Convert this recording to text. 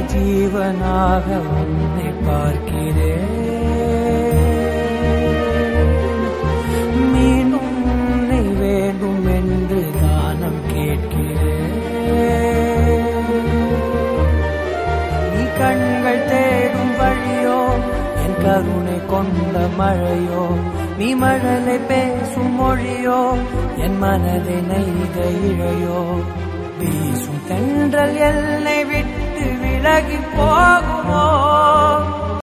ஜீவனாக உன்னை பார்க்கிறேன். மீண்டும் உன்னை வேண்டும் என்று தானம் கேட்கிறேன். நீ கண்கள் தேடும் வழியோ என் கருணை கொண்ட மழையோ, நீ மழலை பேசும் மொழியோ என் மனதை நெய்த இழையோ, வீசும் தென்றல் என்னை விட்டு விலகி போகுமோ?